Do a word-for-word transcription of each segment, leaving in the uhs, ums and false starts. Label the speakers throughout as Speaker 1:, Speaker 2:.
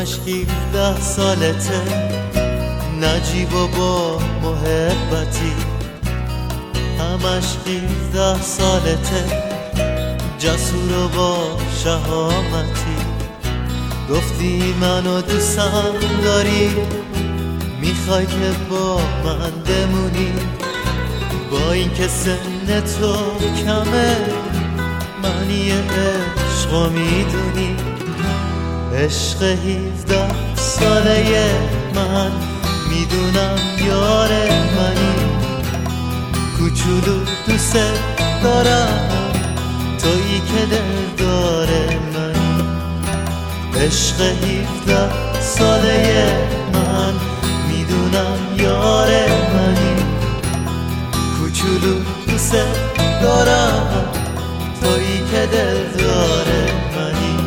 Speaker 1: هفده سالته، نجیب و با محبتی. همش هفده سالته، جسور و با شهامتی. گفتی منو دوستم داری، میخوای که با من بمونی. با این که سن تو کمه، معنی عشقو میدونی. عشق هفده ساله من، میدونم یار منی. کوچولو دوست دارم، تویی که دلدار منی. عشق هفده ساله من، میدونم یار منی. کوچولو دوست دارم، تویی که دلدار منی.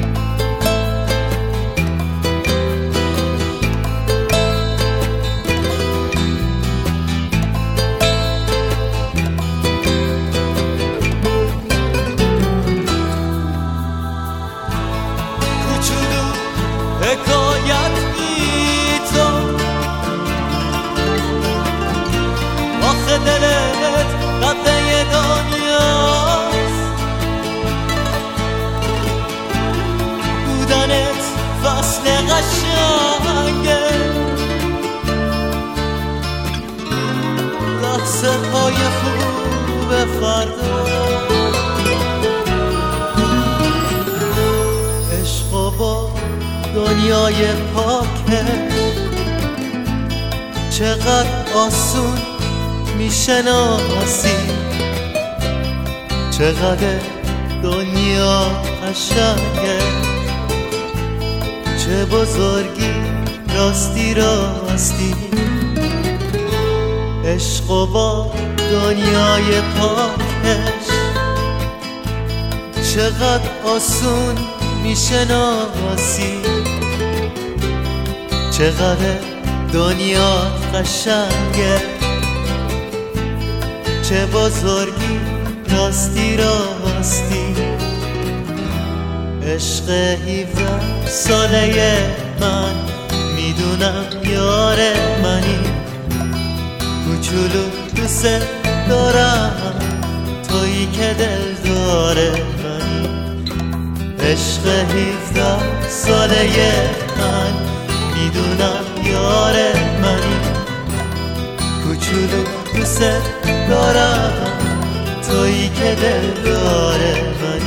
Speaker 1: حکایت بی تو، آخه دلت قبله دنیاست. بودنت فصل قشنگه، لحظه های خوب فردا. عشق و با دنیای پاکه، چقدر آسون میشناسی. چقدر دنیا قشنگه، چه بزرگی راستی راستی. عشق و با دنیای پاکش، چقدر آسون میشناسی. چقدر دنیا قشنگه، چه بزرگی راستی راستی. عشق هفده ساله من، میدونم یار منی. کوچولو دوست دارم، تویی که دلدار منی. عشق هفده ساله من، میدونم یار منی. کوچولو دوست دارم، تویی که دلدار منی.